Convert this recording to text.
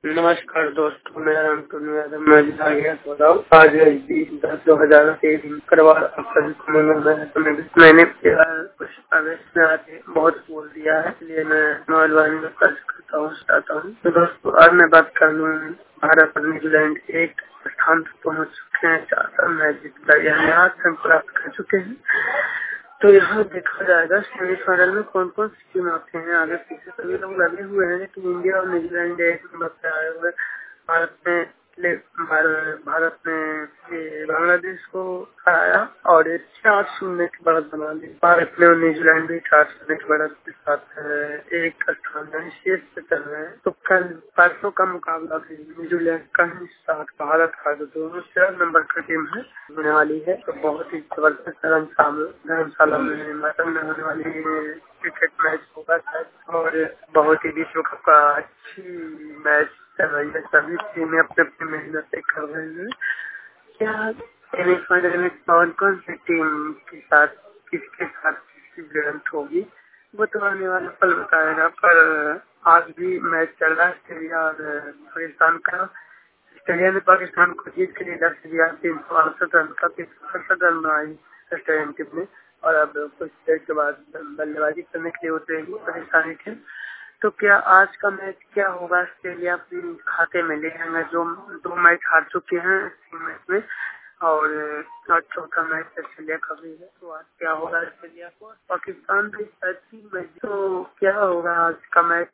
नमस्कार दोस्तों, मेरा नाम टुन्नू यादव। मैं आ गया हो रहा हूँ। आज 20/10/2023 शुक्रवार अक्सर मैंने कुछ आवेश में आके बहुत बोल दिया है, इसलिए मैं नौजवान में कर्ज करता हूँ चाहता हूँ। तो दोस्तों, आज मैं बात कर लूँ भारत और न्यूजीलैंड एक स्थान तक पहुँच चुके हैं। 4 मैच जीत कर यहाँ प्राप्त कर चुके हैं। तो यहाँ देखा जाएगा सेमीफाइनल में कौन कौन सी टीम आते हैं। आगे पीछे सभी लोग लगे हुए हैं, लेकिन इंडिया और न्यूजीलैंड एक नंबर पे आए हुए। भारत ने भारत ने ये बांग्लादेश को हराया और 4-0 की बढ़त बना ली। भारत ने और न्यूजीलैंड भी 4-0 की बढ़त के साथ एक स्थान में शीर्ष पे चल रहे हैं। तो कल परसों का मुकाबला भी न्यूजीलैंड का ही साथ भारत का जो दोनों 4 नंबर की टीम है होने वाली है। तो बहुत ही जबरदस्त धर्मशाला में मैदान में होने वाली क्रिकेट मैच होगा शायद, और बहुत ही विश्व कप का अच्छी मैच चल रही है। सभी टीमें अपने अपनी मेहनत कर रहे हैं। क्या सेमीफाइनल में कौन कौन सी टीम के साथ किसके साथ किसकी भिड़ंत होगी, वो तो आने वाला पल बताएगा। पर आज भी मैच चल रहा है ऑस्ट्रेलिया और पाकिस्तान का। ऑस्ट्रेलिया ने पाकिस्तान को जीत के लिए 368 रन का 367 रन बनाई ऑस्ट्रेलियन टीम ने, और अब कुछ देर के बाद बल्लेबाजी करने के लिए उतरेगी पाकिस्तानी टीम। तो क्या आज का मैच क्या होगा? ऑस्ट्रेलिया अपने खाते में ले आएंगे, जो 2 मैच हार चुके हैं 3 मैच में, और चौथा मैच ऑस्ट्रेलिया का भी है। तो आज क्या होगा? ऑस्ट्रेलिया को पाकिस्तान भी 3 मैच। तो क्या होगा आज का मैच?